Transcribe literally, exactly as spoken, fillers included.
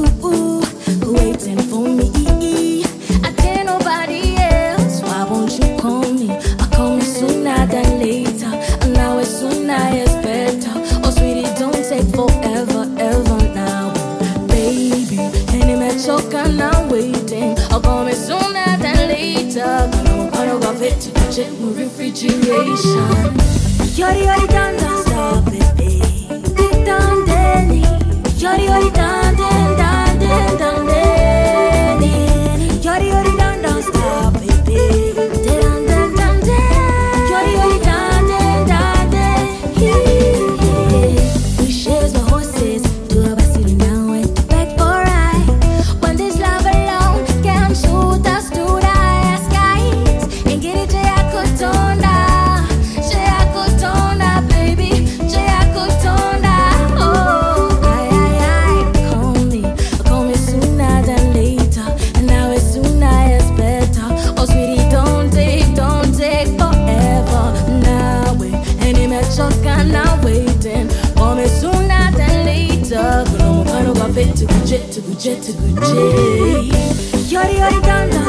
waiting for me. I can't nobody else. Why won't you call me? I'll call me sooner than later. And now it's sooner is better. Oh sweetie, don't take forever, ever now, baby. Any me choker now waiting. I'll call me sooner than later. Gonna gonna go fit to check my refrigeration. Yori yori done, don't stop it, babe. Done, Danny. Yori yori done, done, done, done, done, Danny. Yori yori done, don't stop it, babe. Done, done, done, done. Yori yori done, done, done, done. We shares my horses, do a sitting down and to beg for ride. When this love alone can shoot us to the skies and get it to Yakutona. To go jet, to go jet, to go jet. Yori yori done.